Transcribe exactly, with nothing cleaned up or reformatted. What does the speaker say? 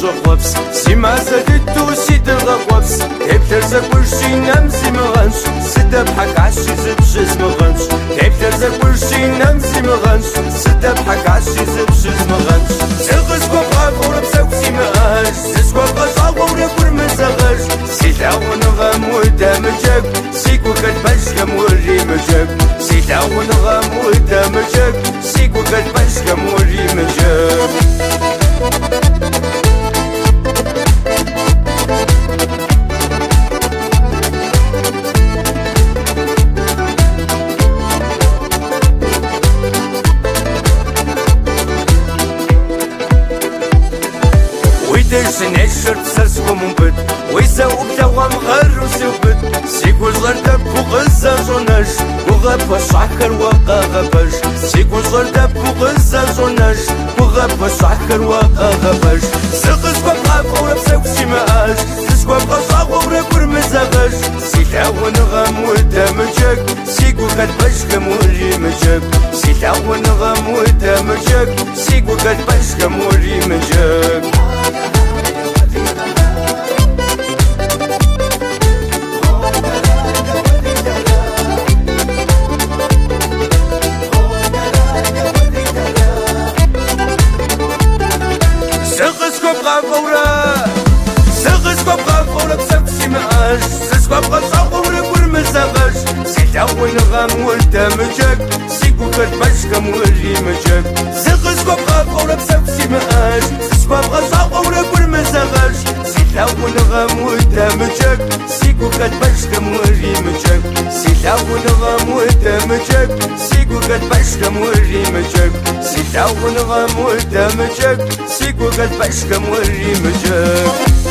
الغوبس سيما زادتو سيد الغوبس تبتر زاك ورشي نمزي مغنش سدا بحك عشي زبشز مغنش تبتر زاك ورشي نمزي مغنش سدا بحك عشي زبشز مغنش زغز كوبغا فورب سوكسي مغنش زسكو بغزا غوري كورمزغش سيتاون غام ودامجك سيكو كتبش كموري مجك سيتاون غام ودامجك سيكو كتبش كموري مجك ويدرس نشر تسرسكم ومبد ويساوك توام غير وسيوبد سيكوز غردب وغزة زونش وغاب وشعكر وقا غبش سيكوز غردب وغزة زونش وغاب وشعكر وقا غبش سيقز وقا فورب سوكسي ماش سيسكو بغزا غوري كورمزغش سيتاون غام ودامجك سيكو كتبش كموري مجك سيتاون غام ودامجك سيكو كتبش كموري مجك سيتاون غام ودامجك سيكو كتبش كموري مجك زغزكو بغا فورا بسوكسي ماش سيسكو بغزا غورا كورمزغش سيتاون غام ودامجك سيكو كتبش كموري مجك سيتاون غام ودامجك سيكو كتبش كموري مجك سيتاون غام ودامجك سيكو كتبش كموري مجك